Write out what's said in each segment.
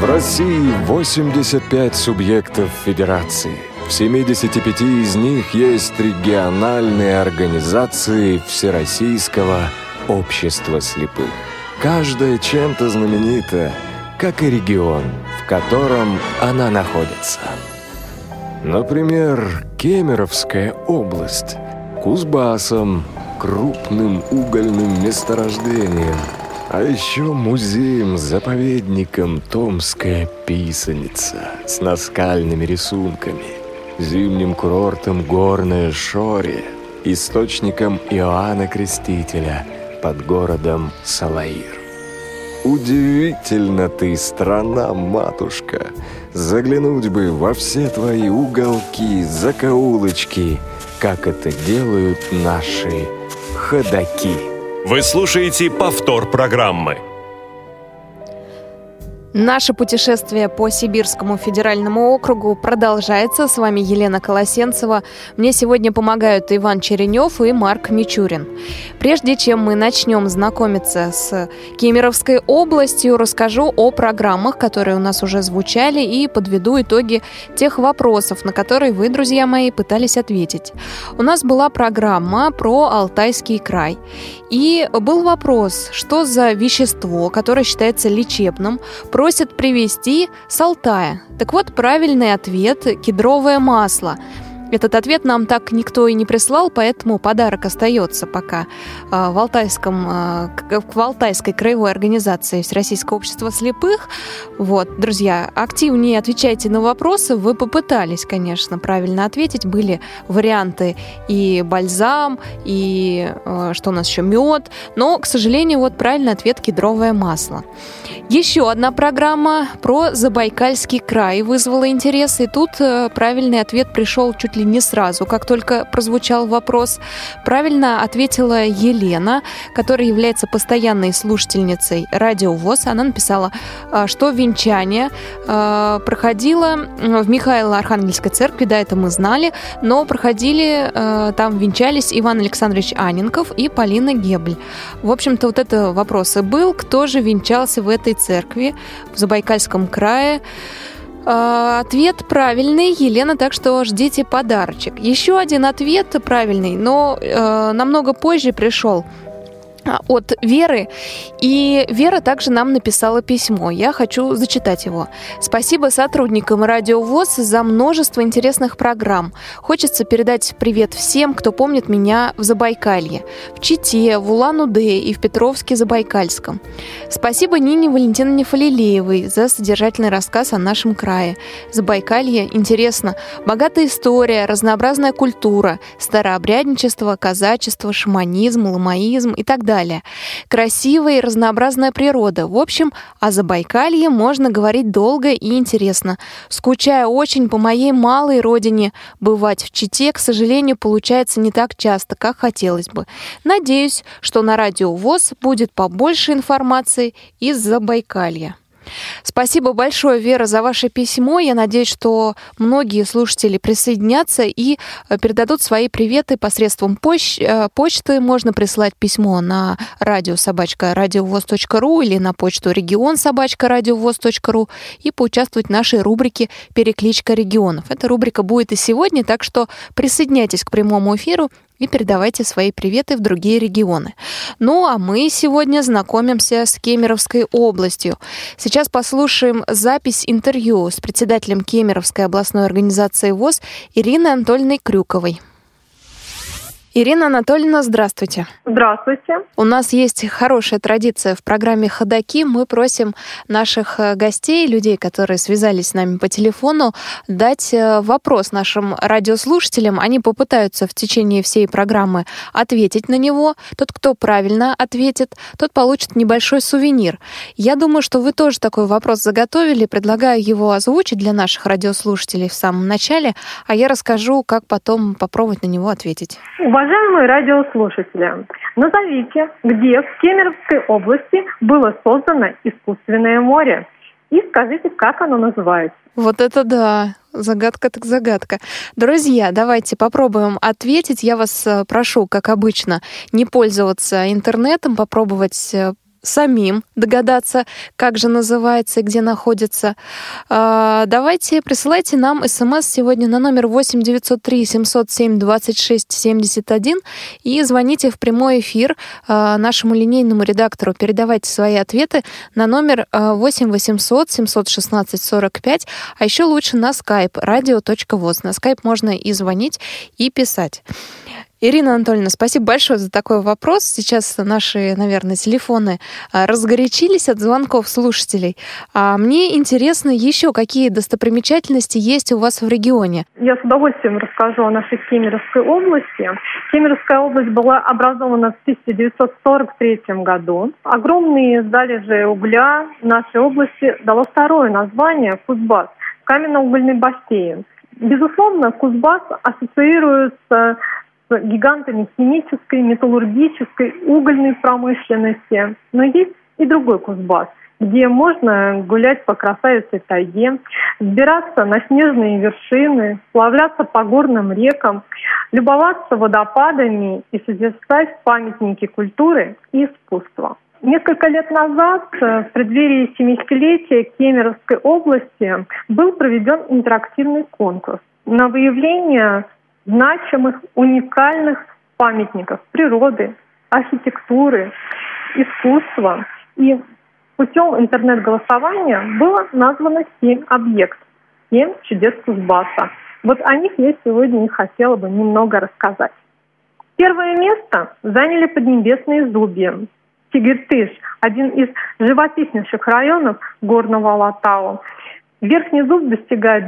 В России 85 субъектов федерации. В 75 из них есть региональные организации Всероссийского общества слепых. Каждая чем-то знаменита, как и регион, в котором она находится. Например, Кемеровская область Кузбассом, крупным угольным месторождением, а еще музеем-заповедником Томская Писаница с наскальными рисунками, зимним курортом Горное Шорье, источником Иоанна Крестителя под городом Салаир. Удивительно ты, страна-матушка! Заглянуть бы во все твои уголки, закоулочки, как это делают наши ходаки. Вы слушаете повтор программы. Наше путешествие по Сибирскому федеральному округу продолжается. С вами Елена Колосенцева. Мне сегодня помогают Иван Черенев и Марк Мичурин. Прежде чем мы начнем знакомиться с Кемеровской областью, расскажу о программах, которые у нас уже звучали, и подведу итоги тех вопросов, на которые вы, друзья мои, пытались ответить. У нас была программа про Алтайский край. И был вопрос, что за вещество, которое считается лечебным, просят привезти с Алтая. Так вот, правильный ответ – кедровое масло. Этот ответ нам так никто и не прислал, поэтому подарок остается пока в Алтайской краевой организации Всероссийского общества слепых. Вот, друзья, активнее отвечайте на вопросы. Вы попытались, конечно, правильно ответить. Были варианты и бальзам, и что у нас еще, мед. Но, к сожалению, вот правильный ответ – кедровое масло. Еще одна программа про Забайкальский край вызвала интерес. И тут правильный ответ пришел чуть ли не сразу, как только прозвучал вопрос. Правильно ответила Елена, которая является постоянной слушательницей Радио ВОС. Она написала, что венчание проходило в Михаило-Архангельской церкви, да, это мы знали, но проходили, там венчались Иван Александрович Анненков и Полина Гебль. В общем-то, вот это вопрос и был, кто же венчался в этой церкви в Забайкальском крае. Ответ правильный, Елена, так что ждите подарочек. Еще один ответ правильный, но намного позже пришел от Веры. И Вера также нам написала письмо. Я хочу зачитать его. Спасибо сотрудникам Радио ВОС за множество интересных программ. Хочется передать привет всем, кто помнит меня в Забайкалье, в Чите, в Улан-Удэ и в Петровске-Забайкальском. Спасибо Нине Валентиновне Фалилеевой за содержательный рассказ о нашем крае. Забайкалье интересно. Богатая история, разнообразная культура, старообрядничество, казачество, шаманизм, ламаизм и так далее. Красивая и разнообразная природа. В общем, о Забайкалье можно говорить долго и интересно. Скучаю очень по моей малой родине. Бывать в Чите, к сожалению, получается не так часто, как хотелось бы. Надеюсь, что на Радио ВОС будет побольше информации из Забайкалья. Спасибо большое, Вера, за ваше письмо. Я надеюсь, что многие слушатели присоединятся и передадут свои приветы посредством почты. Можно прислать письмо на radio@radiovos.ru или на почту region@radiovos.ru и поучаствовать в нашей рубрике «Перекличка регионов». Эта рубрика будет и сегодня, так что присоединяйтесь к прямому эфиру и передавайте свои приветы в другие регионы. Ну, а мы сегодня знакомимся с Кемеровской областью. Сейчас послушаем запись интервью с председателем Кемеровской областной организации ВОС Ириной Анатольевной Крюковой. Ирина Анатольевна, здравствуйте. Здравствуйте. У нас есть хорошая традиция в программе «Ходаки». Мы просим наших гостей, людей, которые связались с нами по телефону, дать вопрос нашим радиослушателям. Они попытаются в течение всей программы ответить на него. Тот, кто правильно ответит, тот получит небольшой сувенир. Я думаю, что вы тоже такой вопрос заготовили. Предлагаю его озвучить для наших радиослушателей в самом начале, а я расскажу, как потом попробовать на него ответить. Уважаемые радиослушатели, назовите, где в Кемеровской области было создано искусственное море. И скажите, как оно называется. Вот это да! Загадка так загадка. Друзья, давайте попробуем ответить. Я вас прошу, как обычно, не пользоваться интернетом, попробовать самим догадаться, как же называется и где находится. Давайте присылайте нам СМС сегодня на номер 8 903 707 26 71 и звоните в прямой эфир нашему линейному редактору. Передавайте свои ответы на номер 8 800 716 45, а еще лучше на skype radio.voz. На skype можно и звонить, и писать. Ирина Анатольевна, спасибо большое за такой вопрос. Сейчас наши, наверное, телефоны разгорячились от звонков слушателей. А мне интересно еще, какие достопримечательности есть у вас в регионе. Я с удовольствием расскажу о нашей Кемеровской области. Кемеровская область была образована в 1943 году. Огромные залежи угля нашей области дало второе название – Кузбасс – каменно-угольный бассейн. Безусловно, Кузбасс ассоциируется с гигантами химической, металлургической, угольной промышленности. Но есть и другой Кузбасс, где можно гулять по красавице тайге, взбираться на снежные вершины, сплавляться по горным рекам, любоваться водопадами и созерцать памятники культуры и искусства. Несколько лет назад, в преддверии 70-летия Кемеровской области, был проведен интерактивный конкурс на выявление значимых, уникальных памятников природы, архитектуры, искусства. И путем интернет-голосования было названо 7 объектов, 7 чудес Кузбасса. Вот о них я сегодня и хотела бы немного рассказать. Первое место заняли Поднебесные Зубья. Тигиртыш – один из живописнейших районов Горного Алатау. Верхний зуб достигает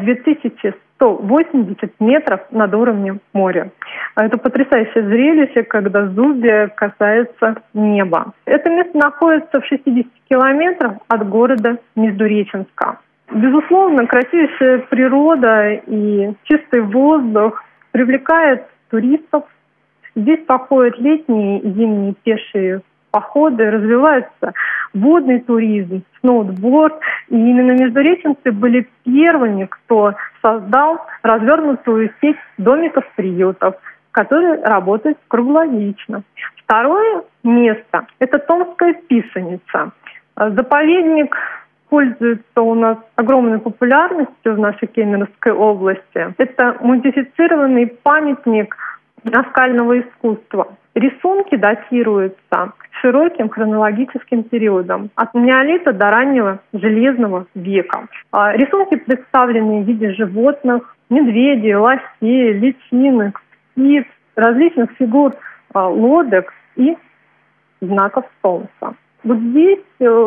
2180 метров над уровнем моря. Это потрясающее зрелище, когда зубья касаются неба. Это место находится в 60 километрах от города Междуреченска. Безусловно, красивейшая природа и чистый воздух привлекают туристов. Здесь проходят летние и зимние пешие походы, развивается водный туризм, сноуборд. И именно междуреченцы были первыми, кто создал развернутую сеть домиков-приютов, которые работают круглогодично. Второе место – это Томская Писаница. Заповедник пользуется у нас огромной популярностью в нашей Кемеровской области. Это модифицированный памятник наскального искусства. Рисунки датируются широким хронологическим периодом, от неолита до раннего железного века. Рисунки представлены в виде животных, медведей, лосей, личинок, птиц, различных фигур лодок и знаков солнца. Вот здесь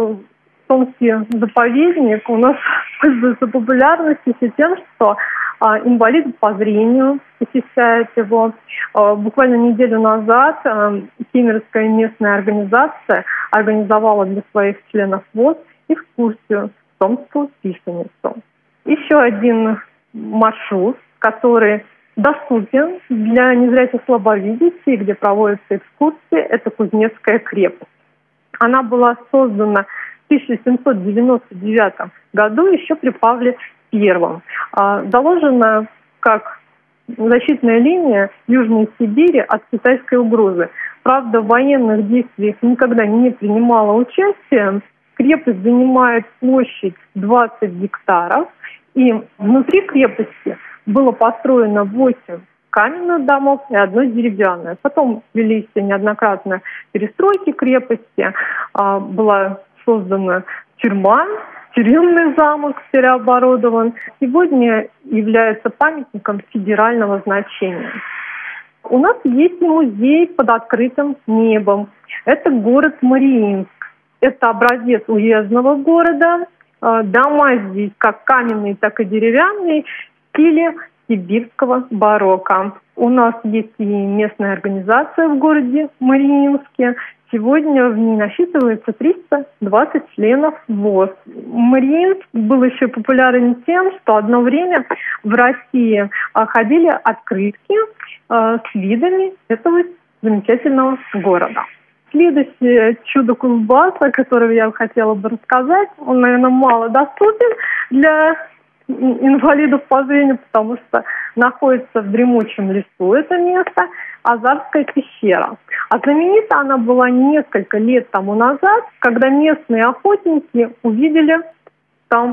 Томский заповедник у нас пользуется популярностью тем, что инвалиды по зрению посещают его. Буквально неделю назад Кемеровская местная организация организовала для своих членов ВОС экскурсию в Томскую Писаницу. Еще один маршрут, который доступен для незрячих слабовидящих, где проводятся экскурсии, это Кузнецкая крепость. Она была создана в 1799 году еще при Павле I. Заложена как защитная линия Южной Сибири от китайской угрозы. Правда, в военных действиях никогда не принимала участия. Крепость занимает площадь 20 гектаров. И внутри крепости было построено 8 каменных домов и 1 деревянное. Потом велись неоднократно перестройки крепости. Была создана тюрьма, тюремный замок переоборудован. Сегодня является памятником федерального значения. У нас есть музей под открытым небом. Это город Мариинск. Это образец уездного города. Дома здесь как каменные, так и деревянные в стиле сибирского барокко. У нас есть и местная организация в городе Мариинске. Сегодня в ней насчитывается 320 членов ВОС. Мариинск был еще популярен тем, что одно время в России ходили открытки с видами этого замечательного города. Следующее чудо Кузбасса, которое я хотела бы рассказать, он, наверное, мало доступен для инвалидов по зрению, потому что находится в дремучем лесу это место, Азарская пещера. А знаменита она была несколько лет тому назад, когда местные охотники увидели там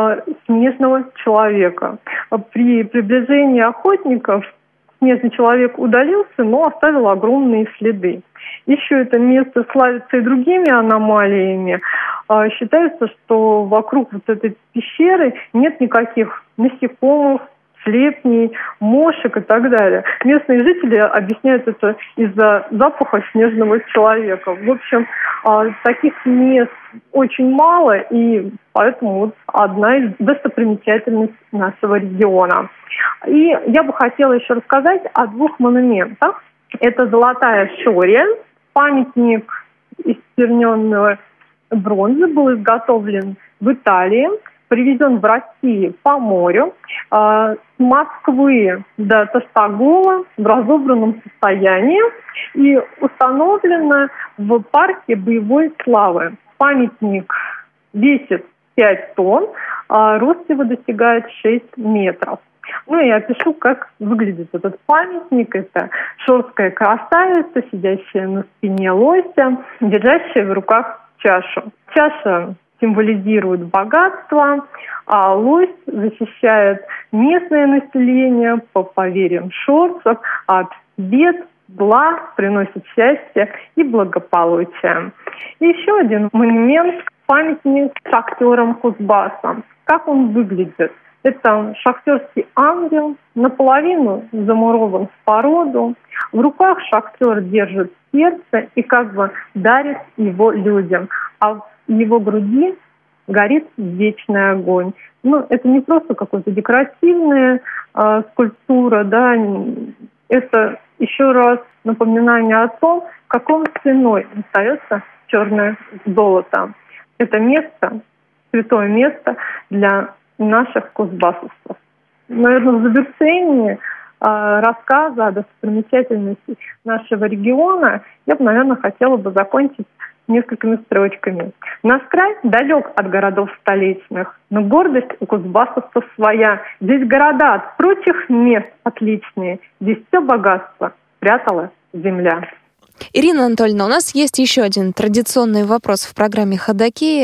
снежного человека. При приближении охотников снежный человек удалился, но оставил огромные следы. Еще это место славится и другими аномалиями. Считается, что вокруг вот этой пещеры нет никаких насекомых, слепней, мошек и так далее. Местные жители объясняют это из-за запаха снежного человека. В общем, таких мест очень мало, и поэтому вот одна из достопримечательностей нашего региона. И я бы хотела еще рассказать о двух монументах. Это Золотая Шория, памятник из черненной бронзы, был изготовлен в Италии, привезен в Россию по морю, с Москвы до Таштагола в разобранном состоянии и установлено в парке боевой славы. Памятник весит 5 тонн, а рост его достигает 6 метров. Ну, я опишу, как выглядит этот памятник. Это шорская красавица, сидящая на спине лося, держащая в руках чашу. Чаша символизирует богатство, а лось защищает местное население, по поверьям шорцев, от бед, зла, приносит счастье и благополучие. И еще один монумент – памятник шахтерам Кузбасса. Как он выглядит? Это шахтерский ангел, наполовину замурован в породу. В руках шахтер держит сердце и как бы дарит его людям. А в его груди горит вечный огонь. Ну, это не просто какая-то декоративная скульптура, да, это еще раз напоминание о том, какой ценой остается черное золото. Это место, святое место для наших кузбассовцев. Наверное, в завершении рассказа о достопримечательности нашего региона я бы, наверное, хотела бы закончить несколькими строчками. Наш край далек от городов столичных, но гордость у кузбассовцев своя. Здесь города от прочих мест отличные. Здесь все богатство спрятала земля. Ирина Анатольевна, у нас есть еще один традиционный вопрос в программе «Ходоки».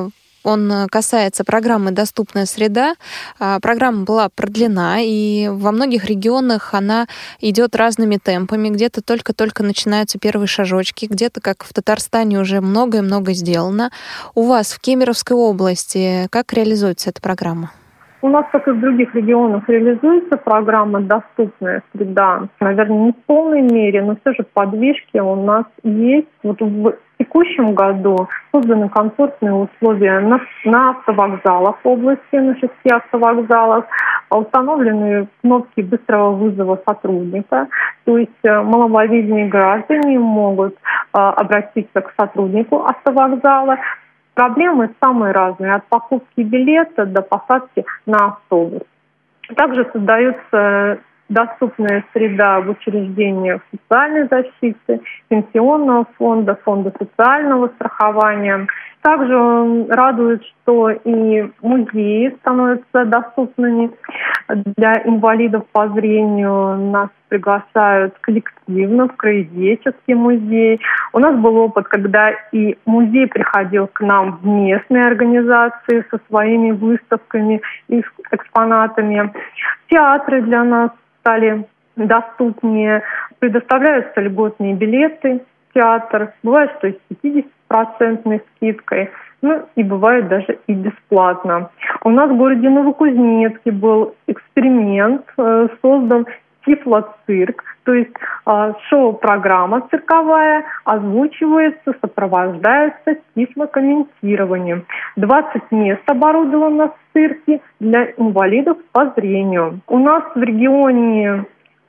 Он касается программы «Доступная среда». Программа была продлена, и во многих регионах она идет разными темпами. Где-то только-только начинаются первые шажочки, где-то, как в Татарстане, уже многое-много сделано. У вас в Кемеровской области как реализуется эта программа? У нас, как и в других регионах, реализуется программа «Доступная среда». Наверное, не в полной мере, но все же подвижки у нас есть. Вот в текущем году созданы комфортные условия на автовокзалах области, на 6 автовокзалах. Установлены кнопки быстрого вызова сотрудника. То есть маломобильные граждане могут обратиться к сотруднику автовокзала. Проблемы самые разные, от покупки билета до посадки на автобус. Также создается доступная среда в учреждениях социальной защиты, пенсионного фонда, фонда социального страхования. Также радует, что и музеи становятся доступными для инвалидов по зрению. Нас приглашают коллективно в краеведческий музей. У нас был опыт, когда и музей приходил к нам в местные организации со своими выставками и экспонатами. Театры для нас стали доступнее. Предоставляются льготные билеты в театр. Бывает, что и с 50% скидкой. Ну и бывает даже и бесплатно. У нас в городе Новокузнецке был эксперимент, создан Тифлоцирк, то есть шоу-программа цирковая озвучивается, сопровождается тифлокомментированием. 20 мест оборудовано в цирке для инвалидов по зрению. У нас в регионе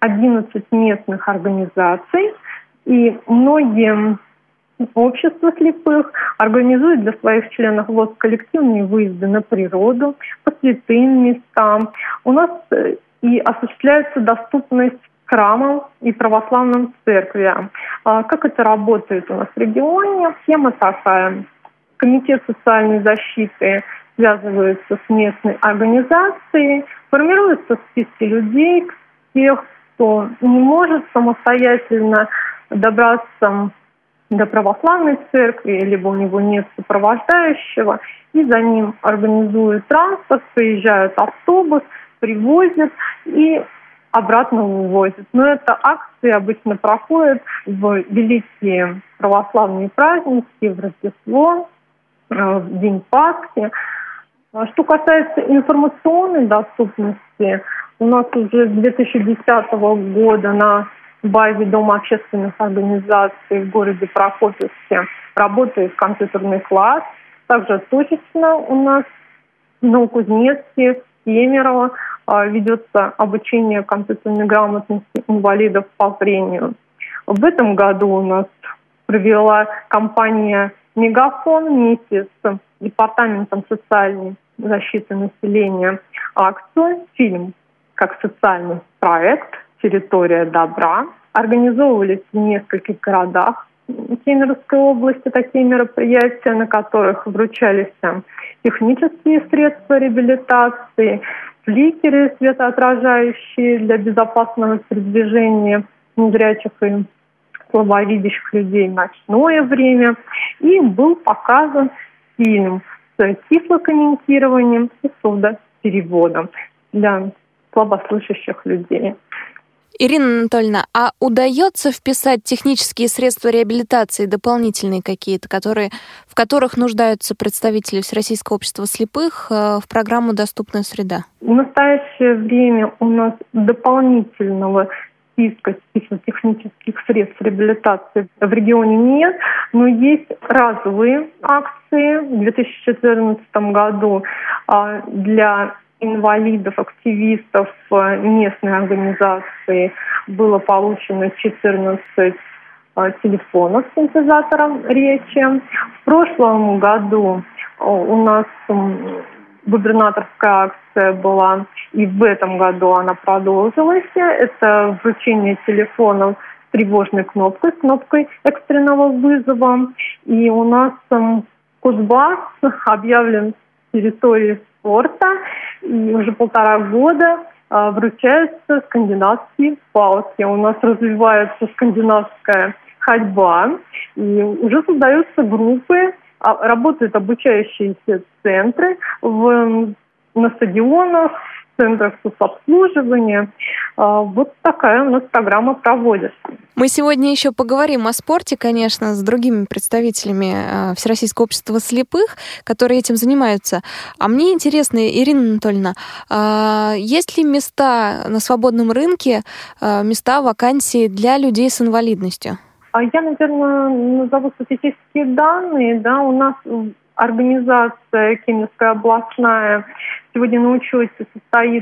11 местных организаций, и многие общества слепых организуют для своих членов коллективные выезды на природу, по святым местам. У нас и осуществляется доступность храмам и православным церквям. Как это работает у нас в регионе? Схема такая. Комитет социальной защиты связываются с местной организацией, формируются списки людей, тех, кто не может самостоятельно добраться до православной церкви, либо у него нет сопровождающего, и за ним организуют транспорт, приезжает автобус, привозят и обратно увозят. Но эта акция обычно проходит в великие православные праздники, в Рождество, в День Пасхи. Что касается информационной доступности, у нас уже с 2010 года на базе Дома общественных организаций в городе Прокопьевске работает компьютерный класс. Также точечно у нас в Новокузнецке, в Кемерово ведется обучение компьютерной грамотности инвалидов по зрению. В этом году у нас провела компания «Мегафон» вместе с Департаментом социальной защиты населения акцию «Фильм как социальный проект. Территория добра». Организовывались в нескольких городах Кемеровской области такие мероприятия, на которых вручались технические средства реабилитации, фликеры светоотражающие для безопасного передвижения незрячих и слабовидящих людей в ночное время. И был показан фильм с тифлокомментированием и сурдопереводом для слабослышащих людей. Ирина Анатольевна, а удается вписать технические средства реабилитации дополнительные какие-то, в которых нуждаются представители Всероссийского общества слепых, в программу «Доступная среда»? В настоящее время у нас дополнительного списка технических средств реабилитации в регионе нет, но есть разовые акции. В 2014 году для инвалидов, активистов местной организации было получено 14 телефонов с синтезатором речи. В прошлом году у нас губернаторская акция была, и в этом году она продолжилась. Это вручение телефонов с тревожной кнопкой, с кнопкой экстренного вызова. И у нас Кузбасс объявлен территорией спорта, и уже 1,5 года вручаются скандинавские палки. У нас развивается скандинавская ходьба, и уже создаются группы, работают обучающиеся центры на стадионах, в центрах соцобслуживания. Вот такая у нас программа проводится. Мы сегодня еще поговорим о спорте, конечно, с другими представителями Всероссийского общества слепых, которые этим занимаются. А мне интересно, Ирина Анатольевна, есть ли места на свободном рынке, места, вакансии для людей с инвалидностью? Я, наверное, назову статистические данные. Да, у нас организация Кемеровская областная сегодня на учете состоит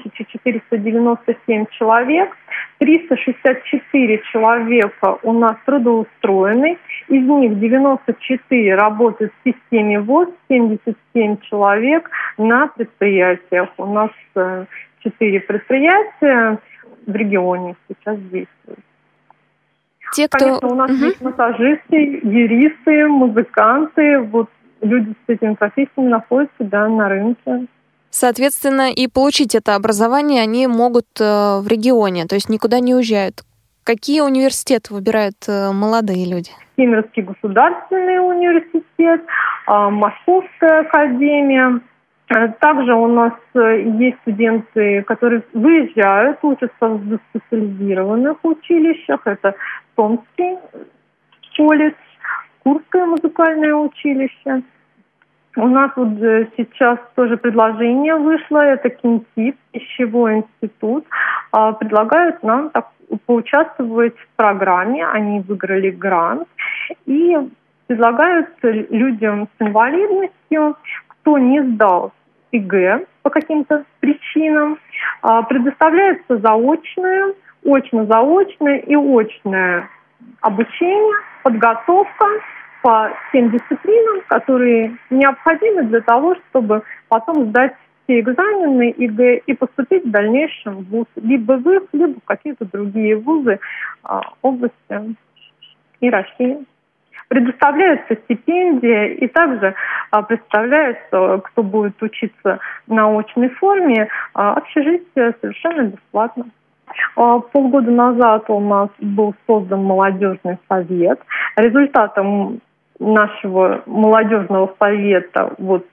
3497 человек. 364 человека у нас трудоустроены. Из них 94 работают в системе ВОС, 77 человек на предприятиях. У нас 4 предприятия в регионе сейчас действуют. Конечно, у нас есть массажисты, юристы, музыканты. Вот люди с этими профессиями находятся на рынке. Соответственно, и получить это образование они могут в регионе, то есть никуда не уезжают. Какие университеты выбирают молодые люди? Кемеровский государственный университет, Московская академия. Также у нас есть студенты, которые выезжают, учатся в специализированных училищах. Это Томский колледж, Курское музыкальное училище. У нас вот сейчас тоже предложение вышло, это КИНТИП, пищевой институт. Предлагают нам поучаствовать в программе, они выиграли грант. И предлагают людям с инвалидностью, кто не сдал ЕГЭ по каким-то причинам, предоставляется заочное, очно-заочное и очное обучение, подготовка по тем дисциплинам, которые необходимы для того, чтобы потом сдать все экзамены ЕГЭ и поступить в дальнейшем в ВУЗ, либо в их, либо в какие-то другие вузы области и России. Предоставляется стипендия и также представляется, кто будет учиться на очной форме, общежитие совершенно бесплатно. Полгода назад у нас был создан молодежный совет. Результатом нашего молодежного совета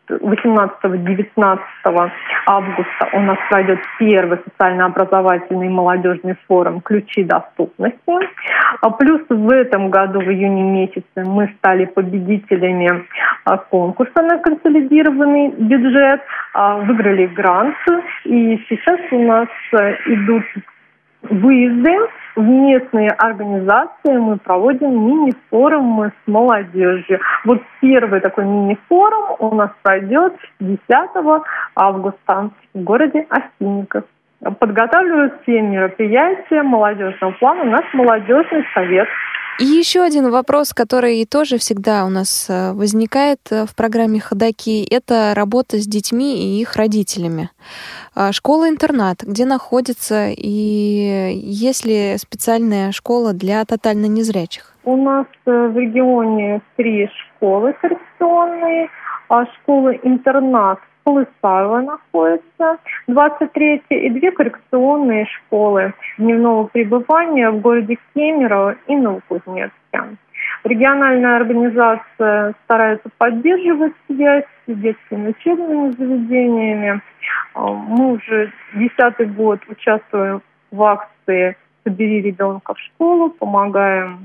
18-19 августа у нас пройдет первый социально-образовательный молодежный форум «Ключи доступности». Плюс в этом году, в июне месяце, мы стали победителями конкурса на консолидированный бюджет, выиграли грант, и сейчас у нас идут выезды в местные организации, мы проводим мини-форумы с молодежью. Первый такой мини-форум у нас пройдет 10 августа в городе Осинников. Подготавливают все мероприятия молодежного плана наш молодежный совет. И еще один вопрос, который тоже всегда у нас возникает в программе «Ходоки», это работа с детьми и их родителями. Школа-интернат, где находится, и есть ли специальная школа для тотально незрячих? У нас в регионе 3 школы коррекционные, школа-интернат Полысаева находится, 23 и 2 коррекционные школы дневного пребывания в городе Кемерово и Новокузнецке. Региональная организация старается поддерживать связь с детскими учебными заведениями. Мы уже 10-й год участвуем в акции «Собери ребенка в школу», помогаем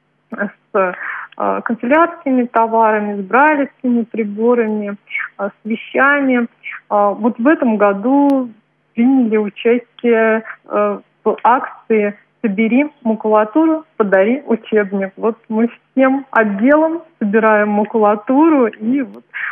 с канцелярскими товарами, с брайлевскими приборами, с вещами. В этом году приняли участие в акции «Собери макулатуру, подари учебник». Мы всем отделом собираем макулатуру и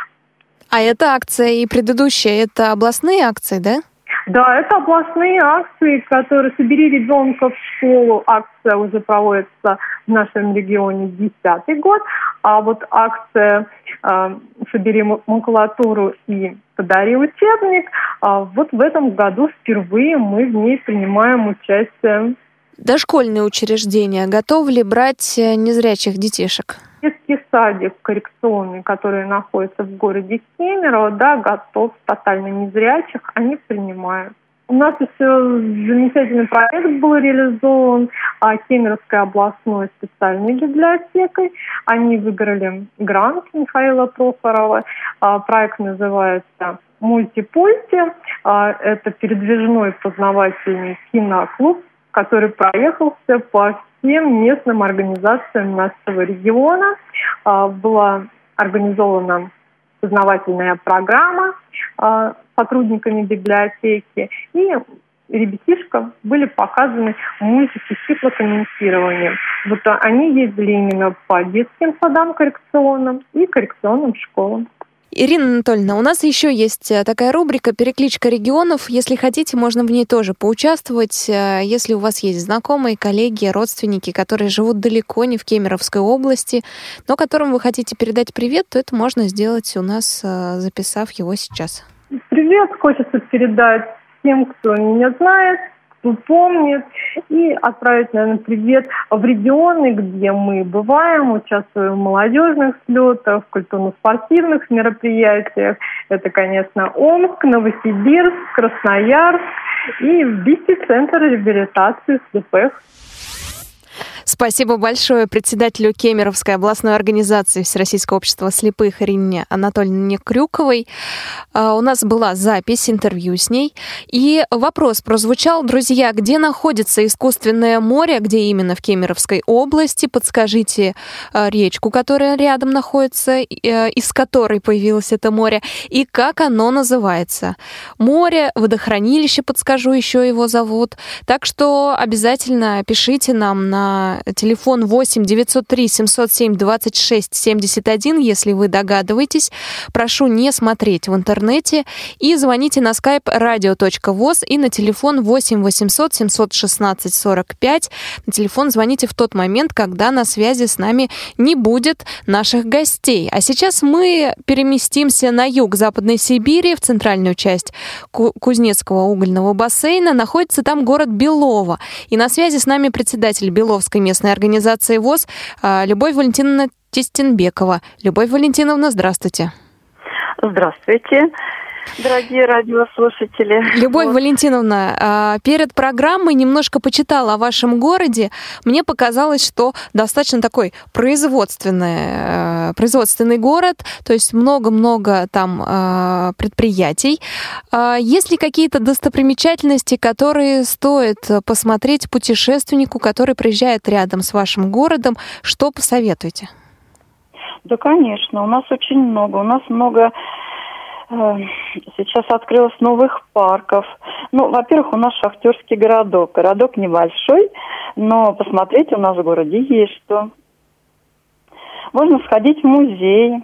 А эта акция и предыдущая, это областные акции, да? Да, это областные акции, которые «Собери ребенка в школу». Акция уже проводится в нашем регионе 10-й год. А акция «Собери макулатуру и подари учебник», в этом году впервые мы в ней принимаем участие. Дошкольные учреждения готовы ли брать незрячих детишек? Детский садик коррекционный, который находится в городе Кемерово, готов, тотально незрячих, они принимают. У нас еще замечательный проект был реализован Кемеровской областной специальной библиотекой. Они выиграли грант Михаила Прохорова. Проект называется «Мультипульти». Это передвижной познавательный киноклуб, который проехался по всем местным организациям нашего региона. Была организована познавательная программа сотрудниками библиотеки, и ребятишкам были показаны мультики с тифлокомментированием. Они ездили именно по детским садам коррекционным и коррекционным школам. Ирина Анатольевна, у нас еще есть такая рубрика «Перекличка регионов». Если хотите, можно в ней тоже поучаствовать. Если у вас есть знакомые, коллеги, родственники, которые живут далеко, не в Кемеровской области, но которым вы хотите передать привет, то это можно сделать у нас, записав его сейчас. Привет хочется передать тем, кто меня знает, кто помнит, и отправить, наверное, привет в регионы, где мы бываем, участвуем в молодежных слетах, в культурно-спортивных мероприятиях. Это, конечно, Омск, Новосибирск, Красноярск и ВИСИ-центр реабилитации слепых. Спасибо большое председателю Кемеровской областной организации Всероссийского общества слепых Ирине Анатольевне Крюковой. У нас была запись, интервью с ней. И вопрос прозвучал. Друзья, где находится искусственное море? Где именно в Кемеровской области? Подскажите речку, которая рядом находится, из которой появилось это море, и как оно называется. Море, водохранилище, подскажу, еще его зовут. Так что обязательно пишите нам на телефон 8 903 707 26 71, если вы догадываетесь. Прошу не смотреть в интернете. И звоните на skype radio.voz и на телефон 8 800 716 45. На телефон звоните в тот момент, когда на связи с нами не будет наших гостей. А сейчас мы переместимся на юг Западной Сибири, в центральную часть Кузнецкого угольного бассейна. Находится там город Белово. И на связи с нами председатель Беловской местной организации ВОС Любовь Валентиновна Тестенбекова. Любовь Валентиновна, здравствуйте. Здравствуйте, дорогие радиослушатели. Любовь Валентиновна, перед программой немножко почитала о вашем городе. Мне показалось, что достаточно такой производственный город, то есть много-много там предприятий. Есть ли какие-то достопримечательности, которые стоит посмотреть путешественнику, который приезжает рядом с вашим городом? Что посоветуете? Да, конечно, у нас очень много. У нас много... Сейчас открылось новых парков. Ну, во-первых, у нас шахтерский городок. Городок небольшой, но посмотреть у нас в городе есть что. Можно сходить в музей.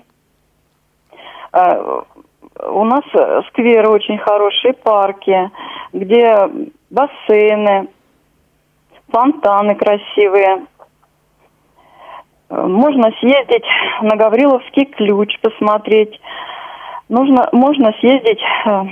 У нас скверы очень хорошие, парки, где бассейны, фонтаны красивые. Можно съездить на Гавриловский ключ, посмотреть. Можно съездить в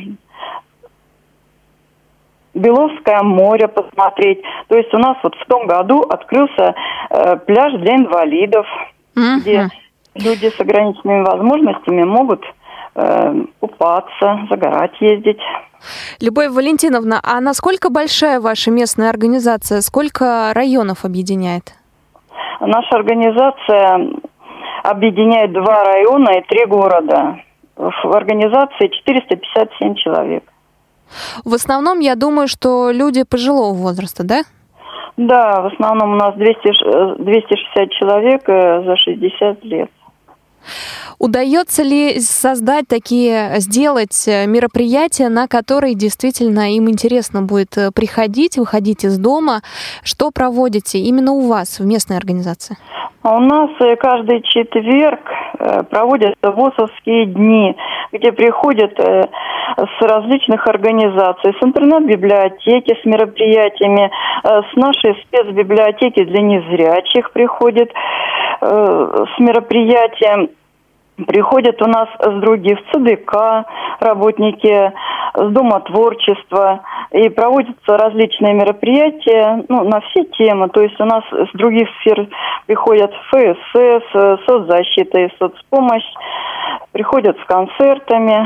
Беловское море посмотреть. То есть у нас вот в том году открылся пляж для инвалидов, где люди с ограниченными возможностями могут купаться, загорать, ездить. Любовь Валентиновна, а насколько большая ваша местная организация? Сколько районов объединяет? Наша организация объединяет 2 района и 3 города. В организации 457 человек. В основном, я думаю, что люди пожилого возраста, да? Да, в основном у нас 260 человек за 60 лет. Удается ли сделать мероприятия, на которые действительно им интересно будет приходить, выходить из дома? Что проводите именно у вас в местной организации? У нас каждый четверг проводятся ВОСовские дни, где приходят с различных организаций, с интернет-библиотеки, с мероприятиями, с нашей спецбиблиотеки для незрячих приходят с мероприятием. Приходят у нас с других ЦДК работники, с Дома творчества, и проводятся различные мероприятия на все темы. То есть у нас с других сфер приходят ФСС, соцзащита и соцпомощь, приходят с концертами,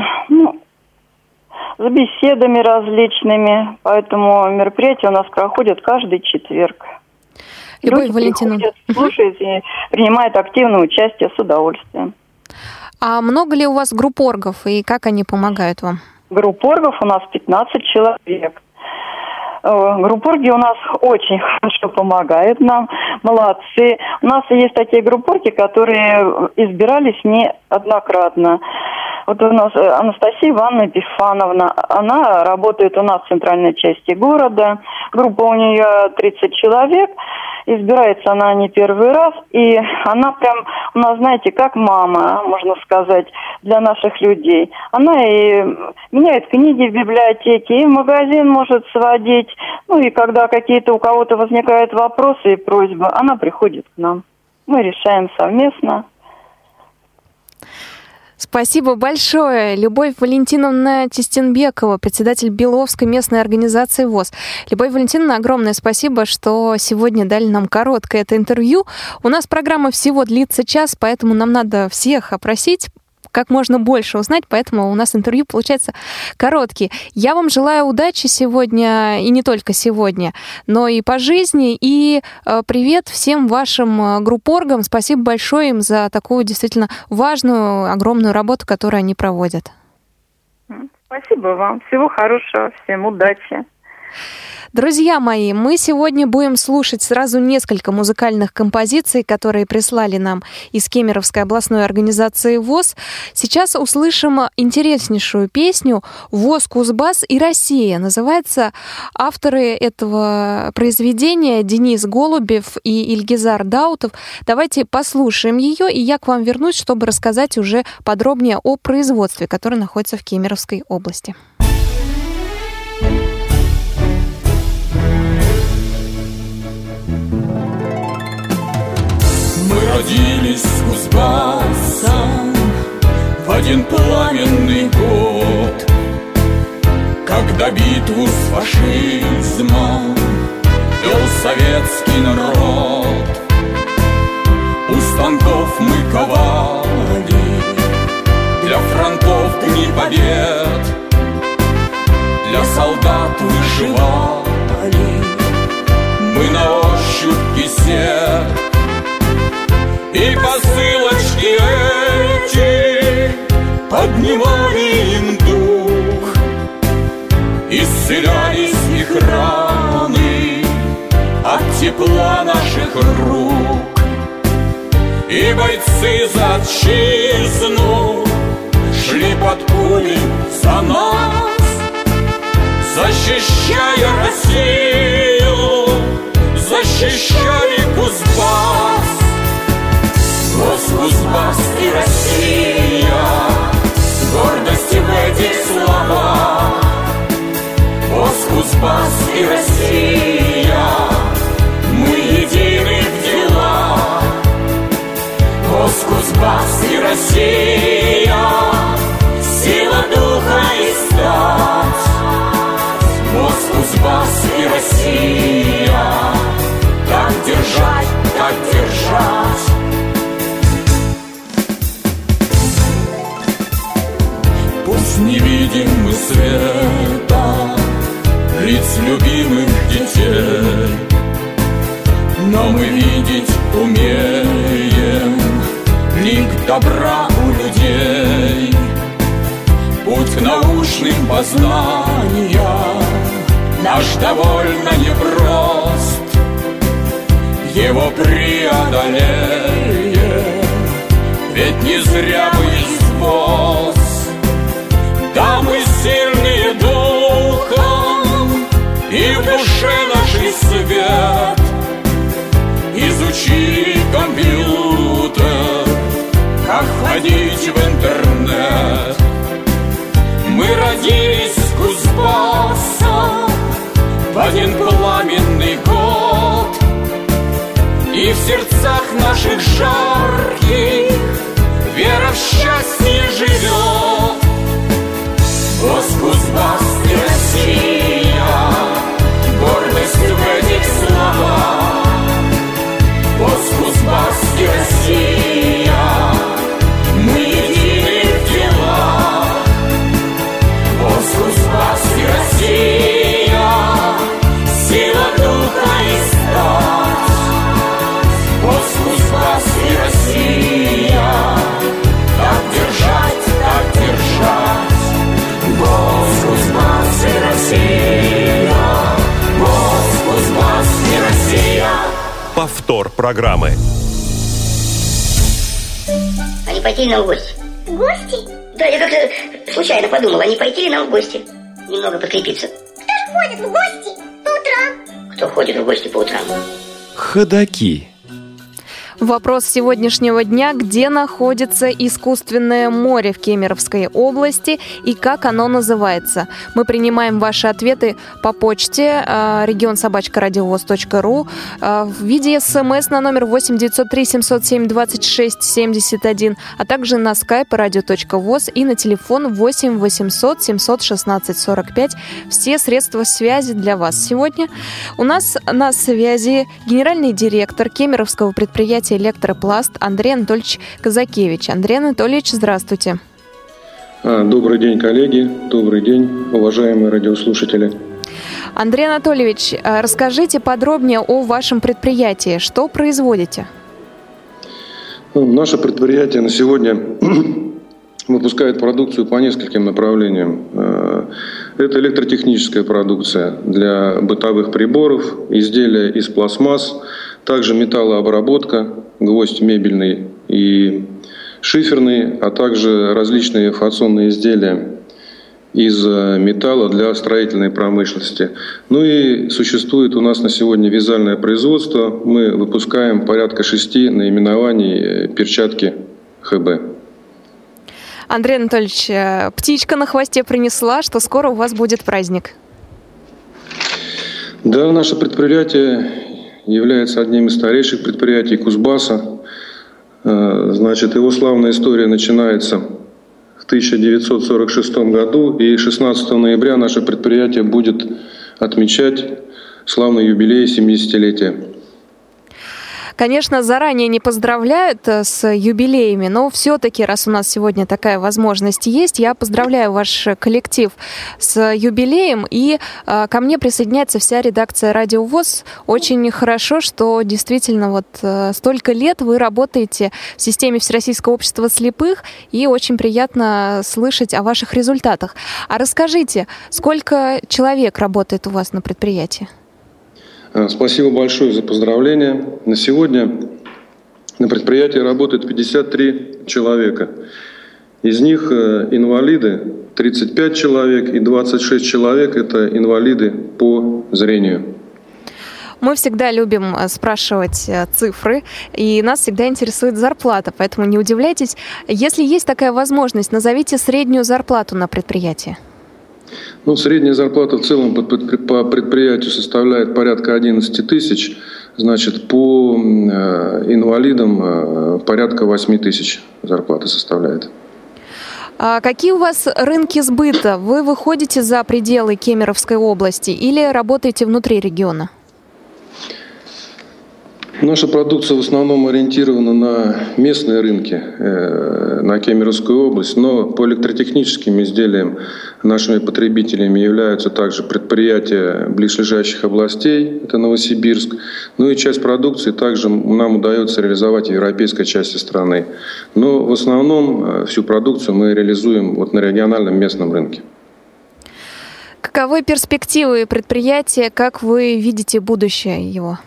с беседами различными. Поэтому мероприятия у нас проходят каждый четверг. Любовь Валентиновна, слушают и принимают активное участие с удовольствием. А много ли у вас группоргов и как они помогают вам? Группоргов у нас 15 человек. Группорги у нас очень хорошо помогают нам, молодцы. У нас есть такие группорги, которые избирались неоднократно. Вот у нас Анастасия Ивановна Епифановна, она работает у нас в центральной части города. Группа у нее 30 человек. Избирается она не первый раз, и она прям у нас, знаете, как мама, можно сказать, для наших людей. Она и меняет книги в библиотеке, и в магазин может сводить. И когда какие-то у кого-то возникают вопросы и просьбы, она приходит к нам. Мы решаем совместно. Спасибо большое. Любовь Валентиновна Тестенбекова, председатель Беловской местной организации ВОС. Любовь Валентиновна, огромное спасибо, что сегодня дали нам короткое это интервью. У нас программа всего длится час, поэтому нам надо всех опросить, как можно больше узнать, поэтому у нас интервью получается короткие. Я вам желаю удачи сегодня, и не только сегодня, но и по жизни, и привет всем вашим группоргам. Спасибо большое им за такую действительно важную, огромную работу, которую они проводят. Спасибо вам. Всего хорошего. Всем удачи. Друзья мои, мы сегодня будем слушать сразу несколько музыкальных композиций, которые прислали нам из Кемеровской областной организации ВОС. Сейчас услышим интереснейшую песню «ВОС, Кузбасс и Россия». Называется авторы этого произведения Денис Голубев и Ильгизар Даутов. Давайте послушаем ее, и я к вам вернусь, чтобы рассказать уже подробнее о производстве, которое находится в Кемеровской области. Родились с Кузбассом в один пламенный год, когда битву с фашизмом вел советский народ. станков мы ковали, для фронтов дни побед, для солдат вышивали мы на ощупь кисет. И посылочки эти поднимали им дух, исцелялись их раны от тепла наших рук. И бойцы за отчизну шли под пули за нас, защищая Россию, защищали Кузбасс. Кузбасс и Россия, гордости в этих словах. Кузбасс и Россия, мы едины в делах. Кузбасс и Россия, сила духа и стать. Кузбасс и Россия, так держать, так держать. Пусть не видим мы света, лиц любимых детей, но мы видеть умеем лик добра у людей. Путь к научным познаниям наш довольно непрост, его преодолеем, ведь не зря мы из ВОС. Да, мы сильные духом, и в душе нашей свет. Изучили компьютер, как входить в интернет. Мы родились в Кузбассе в один пламенный год, и в сердцах наших жарких вера в счастье живет. Кузбасс и Россия, гордость в этих словах. Кузбасс и Россия, мы едины в делах. Кузбасс и Россия, сила духа и стать. Кузбасс и Россия, так держать, так держать. Кузбасс и Россия, Кузбасс и Россия. Повтор программы. А не пойти ли нам в гости? В гости? Да, я как-то случайно подумала, не пойти ли нам в гости? Немного подкрепиться. Кто же ходит в гости по утрам? Кто ходит в гости по утрам? Ходаки. Вопрос сегодняшнего дня: где находится искусственное море в Кемеровской области и как оно называется? Мы принимаем ваши ответы по почте region@radiovoz.ru в виде смс на номер 8 903 707 26 71, а также на skype radio.voz и на телефон 8 800 716 45. Все средства связи для вас. Сегодня у нас на связи генеральный директор Кемеровского предприятия «Электропласт» Андрей Анатольевич Казакевич. Андрей Анатольевич, здравствуйте. Добрый день, коллеги. Добрый день, уважаемые радиослушатели. Андрей Анатольевич, расскажите подробнее о вашем предприятии. Что производите? Наше предприятие на сегодня выпускает продукцию по нескольким направлениям. Это электротехническая продукция для бытовых приборов, изделия из пластмасс, также металлообработка, гвоздь мебельный и шиферный, а также различные фасонные изделия из металла для строительной промышленности. Ну и существует у нас на сегодня вязальное производство. Мы выпускаем порядка 6 наименований перчатки ХБ. Андрей Анатольевич, птичка на хвосте принесла, что скоро у вас будет праздник. Да, наше предприятие является одним из старейших предприятий Кузбасса. Значит, его славная история начинается в 1946 году, и 16 ноября наше предприятие будет отмечать славный юбилей 70-летия. Конечно, заранее не поздравляют с юбилеями, но все-таки, раз у нас сегодня такая возможность есть, я поздравляю ваш коллектив с юбилеем, и ко мне присоединяется вся редакция Радио ВОС. Очень хорошо, что действительно вот столько лет вы работаете в системе Всероссийского общества слепых, и очень приятно слышать о ваших результатах. А расскажите, сколько человек работает у вас на предприятии? Спасибо большое за поздравления. На сегодня на предприятии работает 53 человека. Из них инвалиды 35 человек и 26 человек – это инвалиды по зрению. Мы всегда любим спрашивать цифры, и нас всегда интересует зарплата, поэтому не удивляйтесь. Если есть такая возможность, назовите среднюю зарплату на предприятии. Средняя зарплата в целом по предприятию составляет порядка 11 тысяч, значит, по инвалидам порядка 8 тысяч зарплата составляет. А какие у вас рынки сбыта? Вы выходите за пределы Кемеровской области или работаете внутри региона? Наша продукция в основном ориентирована на местные рынки, на Кемеровскую область, но по электротехническим изделиям нашими потребителями являются также предприятия близлежащих областей, это Новосибирск, и часть продукции также нам удается реализовать в европейской части страны. Но в основном всю продукцию мы реализуем на региональном местном рынке. Каковы перспективы предприятия, как вы видите будущее его?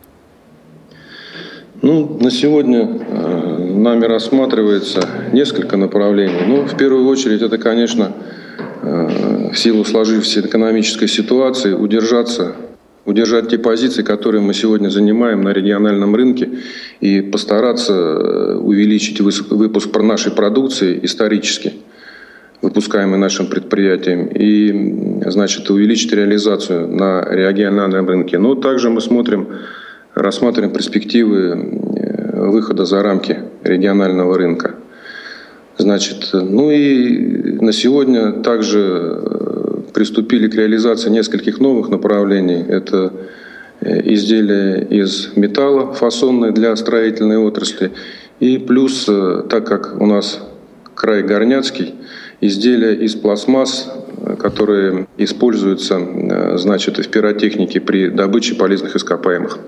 На сегодня нами рассматривается несколько направлений. В первую очередь, это, конечно, в силу сложившейся экономической ситуации удержать те позиции, которые мы сегодня занимаем на региональном рынке, и постараться увеличить выпуск нашей продукции исторически, выпускаемой нашим предприятием, и, увеличить реализацию на региональном рынке. Но также мы рассматриваем перспективы выхода за рамки регионального рынка. И на сегодня также приступили к реализации нескольких новых направлений. Это изделия из металла, фасонные для строительной отрасли. И плюс, так как у нас край горняцкий, изделия из пластмасс, которые используются, в пиротехнике при добыче полезных ископаемых.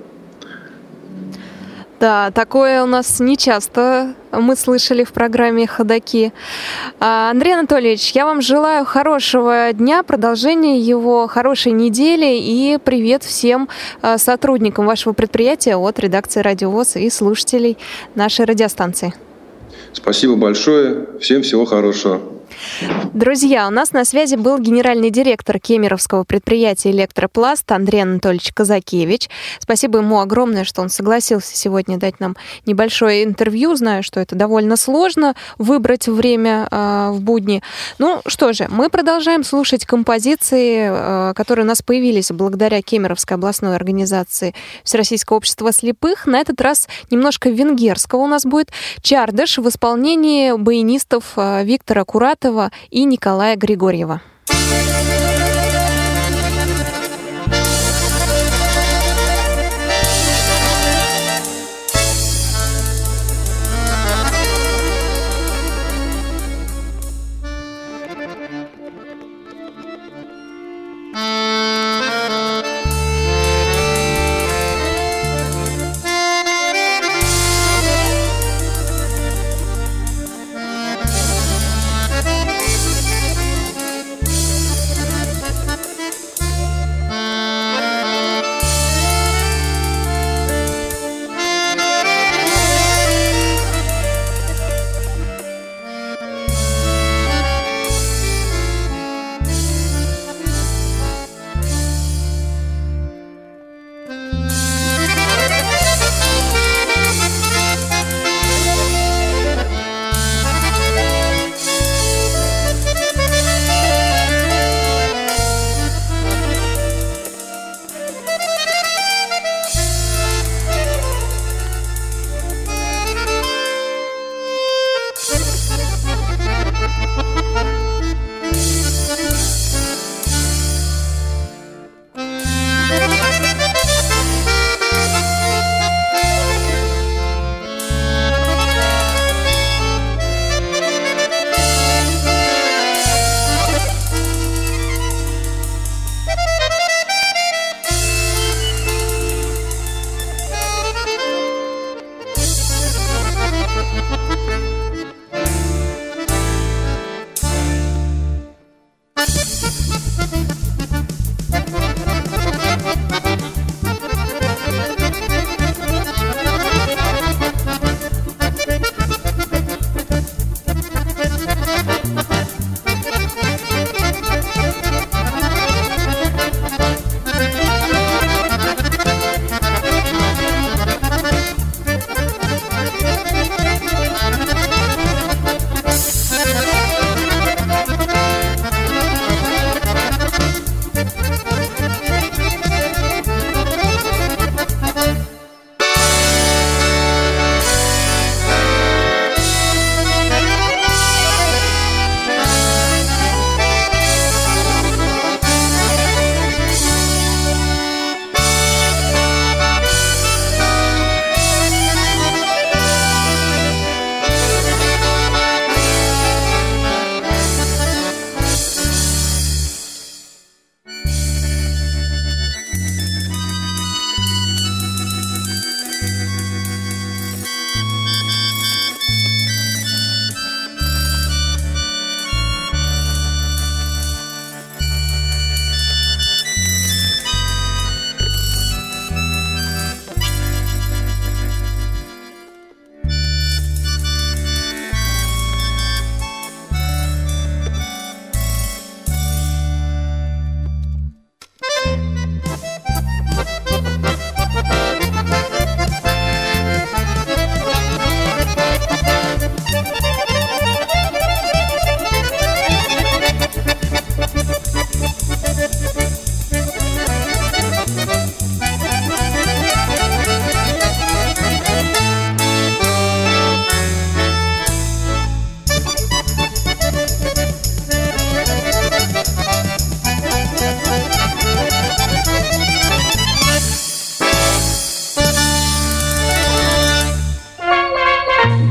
Да, такое у нас нечасто мы слышали в программе «Ходоки». Андрей Анатольевич, я вам желаю хорошего дня, продолжения его, хорошей недели и привет всем сотрудникам вашего предприятия от редакции Радио ВОС и слушателей нашей радиостанции. Спасибо большое, всем всего хорошего. Друзья, у нас на связи был генеральный директор кемеровского предприятия «Электропласт» Андрей Анатольевич Казакевич. Спасибо ему огромное, что он согласился сегодня дать нам небольшое интервью. Знаю, что это довольно сложно выбрать время в будни. Что же, мы продолжаем слушать композиции, которые у нас появились благодаря Кемеровской областной организации Всероссийского общества слепых. На этот раз немножко венгерского у нас будет «Чардыш» в исполнении баянистов Виктора Куратова и Николая Григорьева.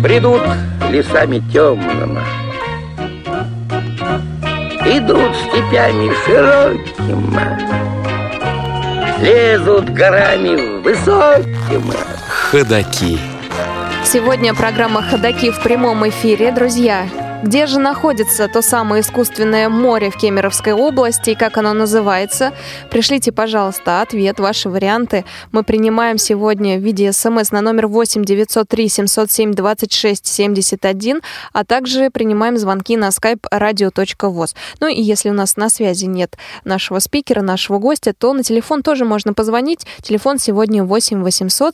Бредут лесами темными, идут степями широкими, лезут горами высокими. Ходаки. Сегодня программа «Ходаки» в прямом эфире. Друзья, где же находится то самое искусственное море в Кемеровской области и как оно называется? Пришлите, пожалуйста, ответ, ваши варианты. Мы принимаем сегодня в виде СМС на номер 8 903 707 26 71, а также принимаем звонки на skype radio.voz. Ну и если у нас на связи нет нашего спикера, нашего гостя, то на телефон тоже можно позвонить. Телефон сегодня 8 800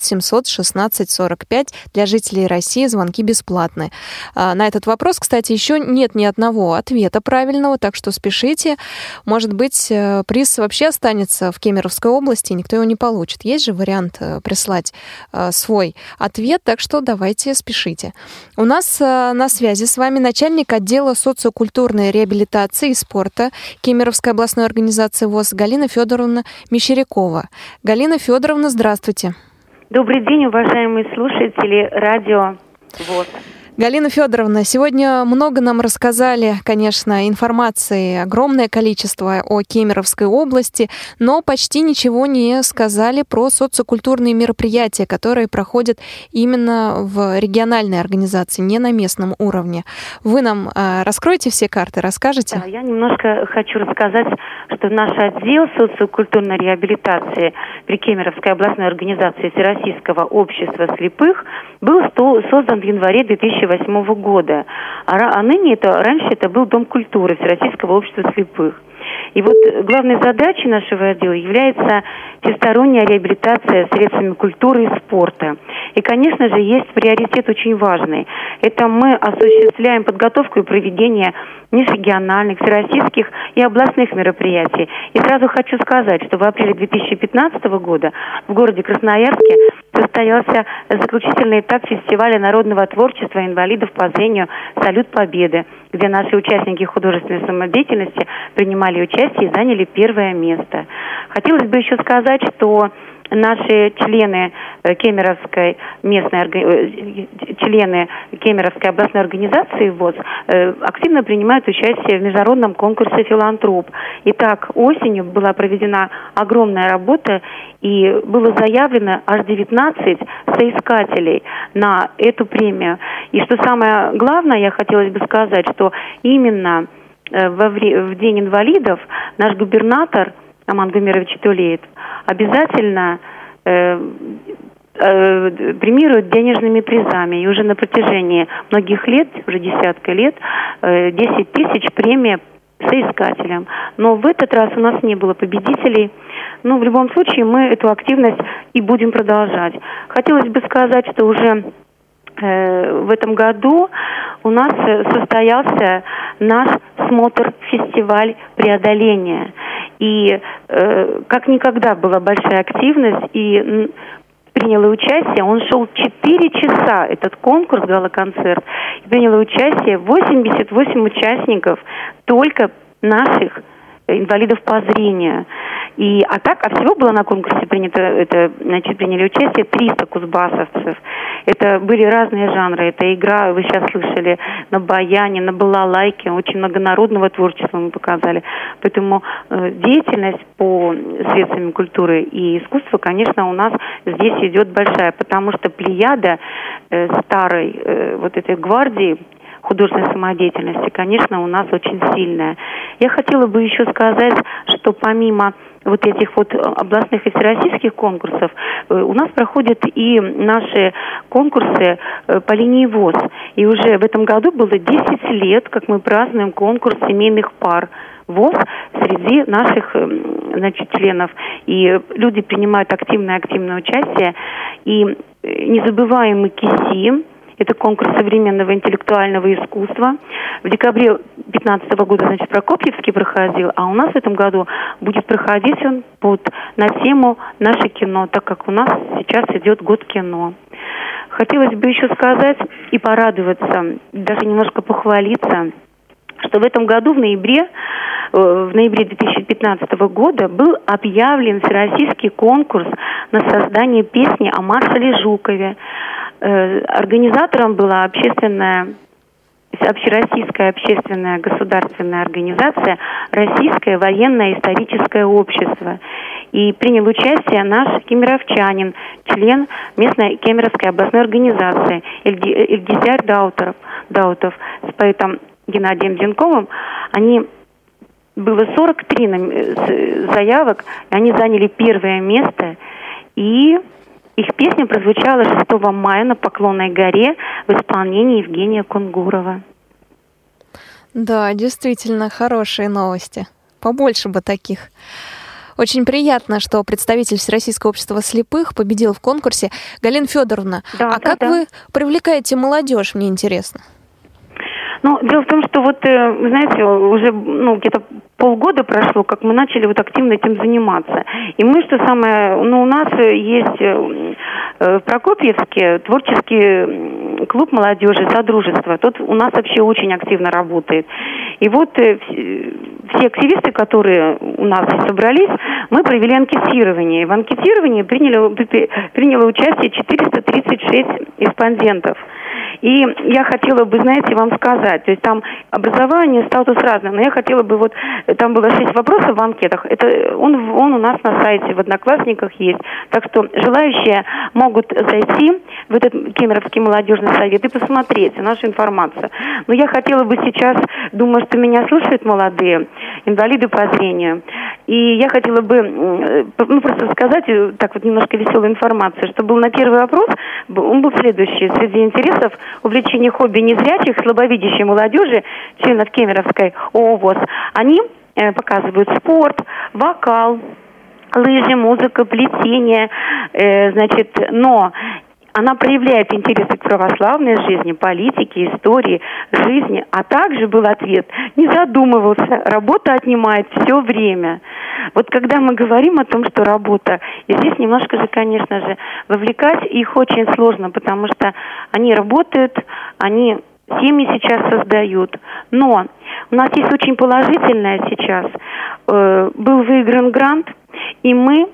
716 45. Для жителей России звонки бесплатные. На этот вопрос, кстати, еще нет ни одного ответа правильного, так что спешите. Может быть, приз вообще останется в Кемеровской области, и никто его не получит. Есть же вариант прислать свой ответ, так что давайте спешите. У нас на связи с вами начальник отдела социокультурной реабилитации и спорта Кемеровской областной организации ВОС Галина Федоровна Мещерякова. Галина Федоровна, здравствуйте. Добрый день, уважаемые слушатели радио ВОС. Галина Федоровна, сегодня много нам рассказали, конечно, информации, огромное количество о Кемеровской области, но почти ничего не сказали про социокультурные мероприятия, которые проходят именно в региональной организации, не на местном уровне. Вы нам раскроете все карты, расскажете? Да, я немножко хочу рассказать, что наш отдел социокультурной реабилитации при Кемеровской областной организации Всероссийского общества слепых был создан в январе 2008 года. А раньше это был Дом культуры Всероссийского общества слепых. И вот главной задачей нашего отдела является всесторонняя реабилитация средствами культуры и спорта. И, конечно же, есть приоритет очень важный. Это мы осуществляем подготовку и проведение межрегиональных, всероссийских и областных мероприятий. И сразу хочу сказать, что в апреле 2015 года в городе Красноярске состоялся заключительный этап фестиваля народного творчества инвалидов по зрению «Салют Победы», где наши участники художественной самодеятельности принимали участие и заняли первое место. Хотелось бы еще сказать, что наши члены Кемеровской областной организации ВОС активно принимают участие в международном конкурсе «Филантроп». Итак, осенью была проведена огромная работа, и было заявлено аж 19 соискателей на эту премию. И что самое главное, я хотела бы сказать, что именно в День инвалидов наш губернатор Аман Гумерович Тулеев обязательно премирует денежными призами. И уже на протяжении многих лет, уже десятка лет, 10 тысяч премия соискателям. Но в этот раз у нас не было победителей. Но в любом случае мы эту активность и будем продолжать. Хотелось бы сказать, что уже в этом году у нас состоялся наш смотр-фестиваль преодоления. И как никогда была большая активность, и приняло участие, он шел 4 часа, этот конкурс, гала-концерт, и приняло участие 88 участников только наших инвалидов по зрению. А всего было на конкурсе приняли участие 300 кузбассовцев. Это были разные жанры. Это игра, вы сейчас слышали, на баяне, на балалайке. Очень много народного творчества мы показали. Поэтому деятельность по средствам культуры и искусства, конечно, у нас здесь идет большая. Потому что плеяда старой вот этой гвардии художественной самодеятельности, конечно, у нас очень сильная. Я хотела бы еще сказать, что помимо вот этих вот областных и всероссийских конкурсов, у нас проходят и наши конкурсы по линии ВОС. И уже в этом году было 10 лет, как мы празднуем конкурс семейных пар ВОС среди наших, членов. И люди принимают активное участие. И незабываемый КИСИ, это конкурс современного интеллектуального искусства. В декабре 2015 года, в Прокопьевске проходил, а у нас в этом году будет проходить он на тему «Наше кино», так как у нас сейчас идет год кино. Хотелось бы еще сказать и порадоваться, даже немножко похвалиться, что в этом году в ноябре 2015 года был объявлен всероссийский конкурс на создание песни о маршале Жукове. Организатором была Общероссийская общественная государственная организация «Российское военное историческое общество». И принял участие наш кемеровчанин, член местной Кемеровской областной организации Ильгизяр Даутов с поэтом Геннадием Зенковым. Было 43 заявок, и они заняли первое место. И их песня прозвучала 6 мая на Поклонной горе в исполнении Евгения Кунгурова. Да, действительно, хорошие новости. Побольше бы таких. Очень приятно, что представитель Всероссийского общества слепых победил в конкурсе. Галина Федоровна, как вы привлекаете молодежь, мне интересно? Ну, дело в том, что вы знаете, уже где-то полгода прошло, как мы начали активно этим заниматься. И мы, что самое, у нас есть в Прокопьевске творческий клуб молодежи «Содружество». Тут у нас вообще очень активно работает. И все активисты, которые у нас собрались, мы провели анкетирование. И в анкетировании приняло участие 436 респондентов. И я хотела бы, вам сказать, то есть там образование, статус разный, но я хотела бы, там было 6 вопросов в анкетах, он у нас на сайте, в Одноклассниках есть, так что желающие могут зайти в этот Кемеровский молодежный совет и посмотреть нашу информацию. Но я хотела бы сейчас, думаю, что меня слушают молодые, инвалиды по зрению, и я хотела бы просто сказать, немножко веселую информацию, что был на первый вопрос, он был следующий: среди интересов увлечение хобби незрячих, слабовидящей молодежи, членов Кемеровской ООВОС, они показывают спорт, вокал, лыжи, музыка, плетение, но она проявляет интересы к православной жизни, политике, истории, жизни, а также был ответ: не задумывался, работа отнимает все время. Когда мы говорим о том, что работа, и здесь немножко же, конечно же, вовлекать их очень сложно, потому что они работают, они семьи сейчас создают. Но у нас есть очень положительное сейчас. Был выигран грант, и мы,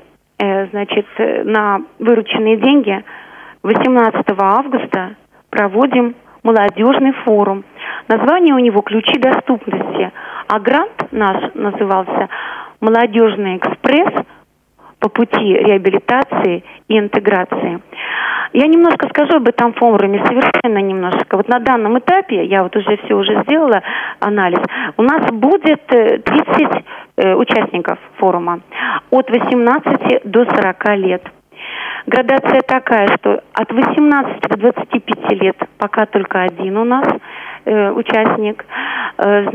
на вырученные деньги 18 августа проводим молодежный форум. Название у него «Ключи доступности». А грант наш назывался «Молодежный экспресс по пути реабилитации и интеграции». Я немножко скажу об этом форуме, совершенно немножко. На данном этапе, я уже сделала анализ, у нас будет 30 участников форума от 18 до 40 лет. Градация такая, что от 18 до 25 лет пока только один у нас участник. С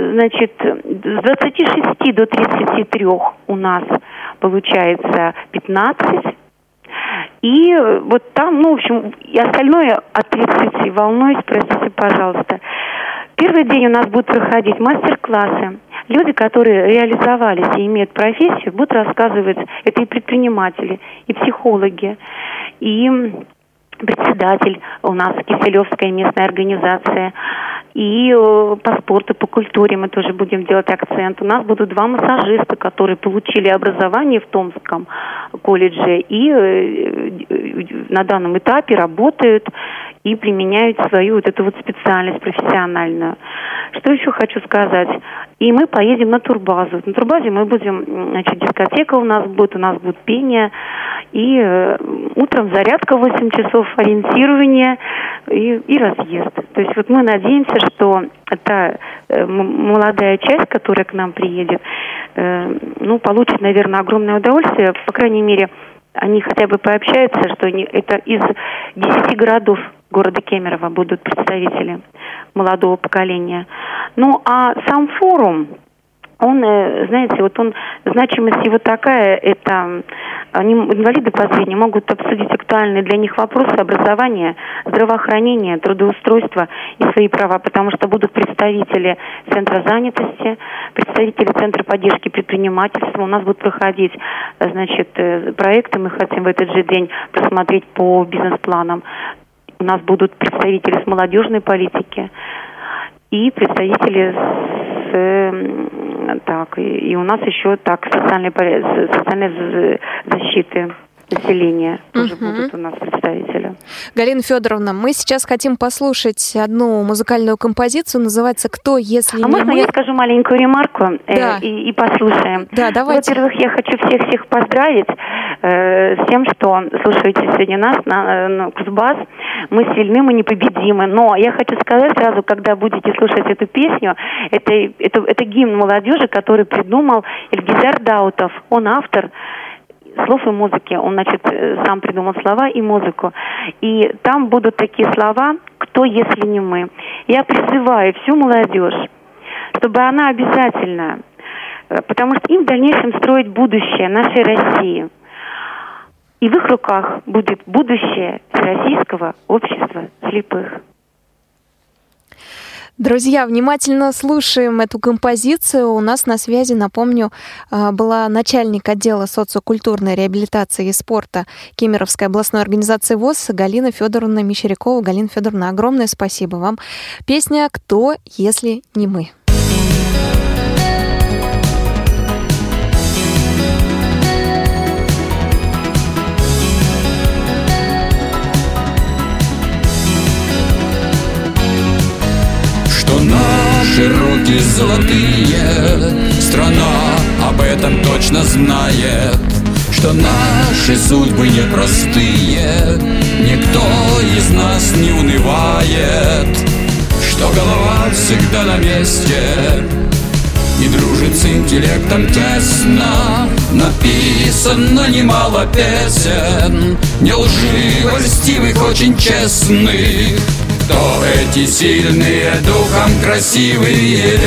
26 до 33 у нас получается 15. И там, и остальное от 30, волнуюсь, простите, пожалуйста. Первый день у нас будут проходить мастер-классы. Люди, которые реализовались и имеют профессию, будут рассказывать, это и предприниматели, и психологи, и председатель у нас Киселевская местная организация, и по спорту, по культуре мы тоже будем делать акцент. У нас будут 2 массажиста, которые получили образование в Томском колледже и на данном этапе работают и применяют свою эту специальность профессиональную. Что еще хочу сказать? И мы поедем на турбазу. На турбазе мы будем, дискотека у нас будет пение, и утром зарядка в 8 часов, ориентирование и разъезд. То есть мы надеемся, что та молодая часть, которая к нам приедет, получит, наверное, огромное удовольствие. По крайней мере, они хотя бы пообщаются, что это из 10 городов города Кемерово будут представители молодого поколения. А сам форум, он, значимость его такая, это инвалиды по зрению могут обсудить актуальные для них вопросы образования, здравоохранения, трудоустройства и свои права, потому что будут представители Центра занятости, представители Центра поддержки предпринимательства. У нас будут проходить, проекты, мы хотим в этот же день просмотреть по бизнес-планам. У нас будут представители с молодежной политики и представители и у нас еще социальной защиты населения тоже будут у нас представители. представителя. Галина Федоровна, мы сейчас хотим послушать одну музыкальную композицию, называется «Кто, если не мы?». Можно я скажу маленькую ремарку и послушаем? Да, давайте. Во-первых, я хочу всех поздравить с тем, что слушаете сегодня нас на Кузбасс. Мы сильны, мы непобедимы. Но я хочу сказать сразу, когда будете слушать эту песню, это гимн молодежи, который придумал Ильгизар Даутов. Он автор слов и музыки. Он, значит, сам придумал слова и музыку. И там будут такие слова «Кто, если не мы?». Я призываю всю молодежь, чтобы она обязательно, потому что им в дальнейшем строить будущее нашей России. И в их руках будет будущее Всероссийского общества слепых. Друзья, внимательно слушаем эту композицию. У нас на связи, напомню, была начальник отдела социокультурной реабилитации и спорта Кемеровской областной организации ВОС Галина Федоровна Мещерякова. Галина Федоровна, огромное спасибо вам. Песня «Кто, если не мы?». Наши руки золотые, страна об этом точно знает, что наши судьбы непростые, никто из нас не унывает, что голова всегда на месте и дружит с интеллектом тесно. Написано немало песен, не лживостивых, очень честных. Кто эти сильные духом красивые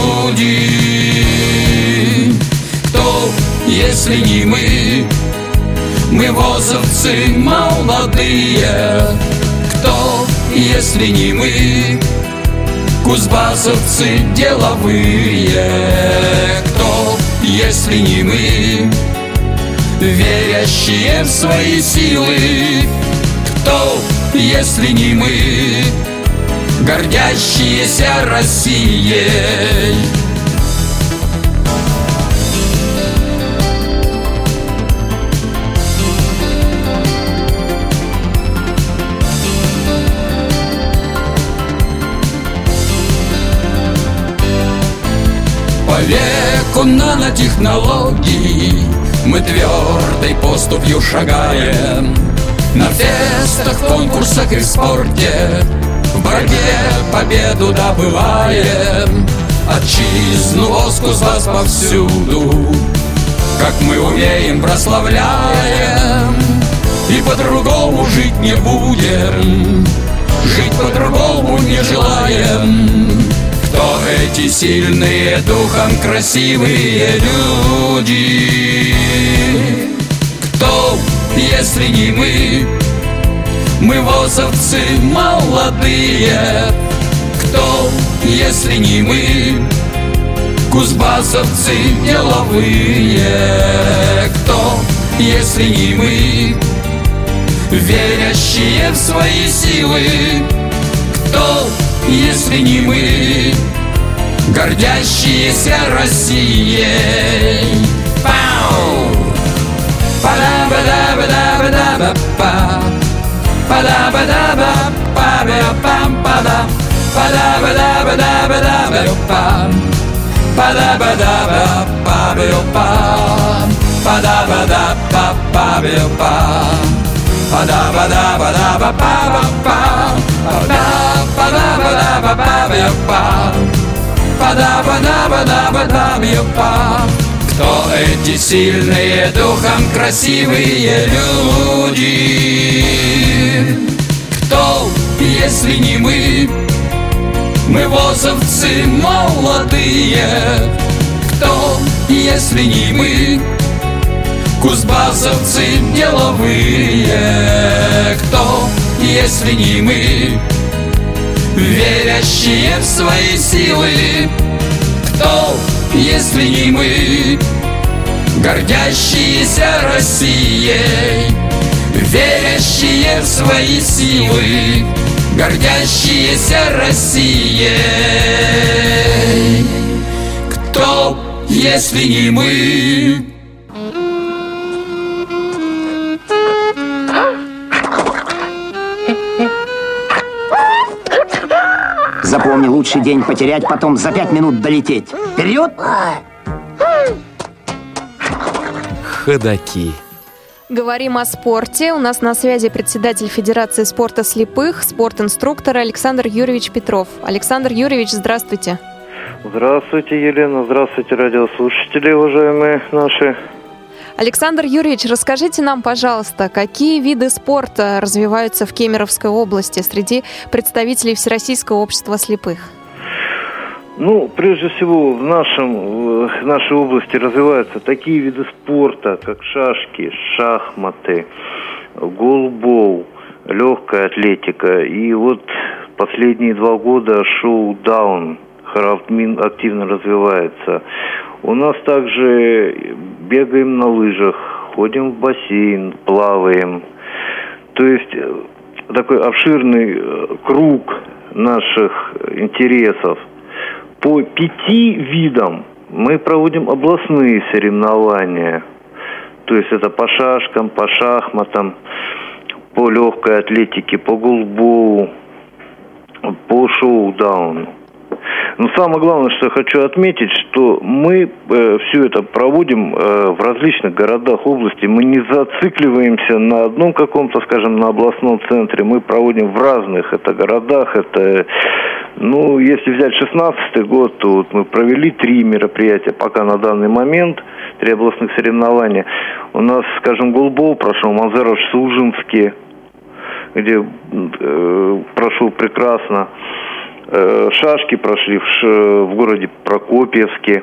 люди? Кто, если не мы? Мы возовцы молодые. Кто, если не мы? Кузбассовцы деловые. Кто, если не мы? Верящие в свои силы. Кто, если не мы, гордящиеся Россией? По веку нанотехнологий мы твердой поступью шагаем. На фестах, конкурсах и в спорте в борьбе победу добываем. Отчизну, воск, Кузбасс повсюду, как мы умеем, прославляем. И по-другому жить не будем, жить по-другому не желаем. Кто эти сильные духом красивые люди? Кто, если не мы? Мы возовцы молодые. Кто, если не мы? Кузбассовцы деловые. Кто, если не мы? Верящие в свои силы. Кто, если не мы? Гордящиеся Россией. Пау! Па-да-ба-да-ба-да-ба-да-ба-па. Па-да-ба-да-ба-па-ба-пам-па-да. Па-да-ба-да-ба-да-ба-да-ба-пам. Па-да-ба-да-ба-па-ба-пам. Па-да-ба-да-ба-па-ба-пам. Па-да-ба-да-ба-да-ба-па-ба-пам. Па-да-ба-да-ба-да-ба-па-ба-пам. Па-да-ба-да-ба-да-ба-да-ба-пам. Кто эти сильные духом красивые люди? Кто, если не мы? Мы возовцы молодые. Кто, если не мы? Кузбассовцы деловые. Кто, если не мы? Верящие в свои силы. Кто, если не мы? Гордящиеся Россией. Верящие в свои силы. Гордящиеся Россией. Кто, если не мы? лучший день потерять, потом за 5 минут долететь. Вперед! Ходаки. Говорим о спорте. У нас на связи председатель Федерации спорта слепых, спортинструктор Александр Юрьевич Петров. Александр Юрьевич, здравствуйте. Здравствуйте, Елена. Здравствуйте, радиослушатели, уважаемые наши. Александр Юрьевич, расскажите нам, пожалуйста, какие виды спорта развиваются в Кемеровской области среди представителей Всероссийского общества слепых? Прежде всего, в нашей области развиваются такие виды спорта, как шашки, шахматы, голбол, легкая атлетика. И вот последние 2 года шоу-даун активно развивается. У нас также бегаем на лыжах, ходим в бассейн, плаваем. То есть такой обширный круг наших интересов. По 5 видам мы проводим областные соревнования. То есть это по шашкам, по шахматам, по легкой атлетике, по голболу, по шоу-дауну. Но самое главное, что я хочу отметить, что мы все это проводим в различных городах области. Мы не зацикливаемся на одном каком-то, скажем, на областном центре. Мы проводим в разных городах. Это, если взять 2016 год, то вот мы провели 3 мероприятия пока на данный момент, 3 областных соревнования. У нас, скажем, голбол прошел в Манзарово-Сужинске, где прошел прекрасно. Шашки прошли в городе Прокопьевске,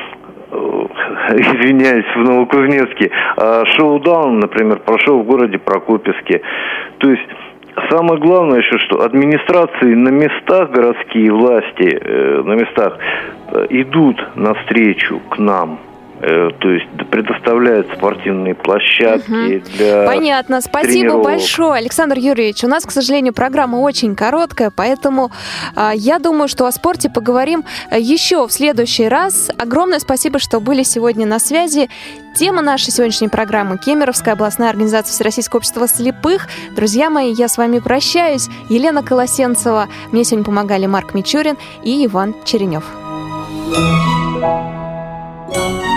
извиняюсь, в Новокузнецке. А шоу-даун, например, прошел в городе Прокопьевске. То есть самое главное еще, что администрации на местах, городские власти на местах идут навстречу к нам. То есть предоставляют спортивные площадки для Понятно. Спасибо тренировок. большое, Александр Юрьевич. У нас, к сожалению, программа очень короткая, поэтому я думаю, что о спорте поговорим еще в следующий раз. Огромное спасибо, что были сегодня на связи. Тема нашей сегодняшней программы – Кемеровская областная организация Всероссийского общества слепых. Друзья мои, я с вами прощаюсь. Елена Колосенцева. Мне сегодня помогали Марк Мичурин и Иван Черенев.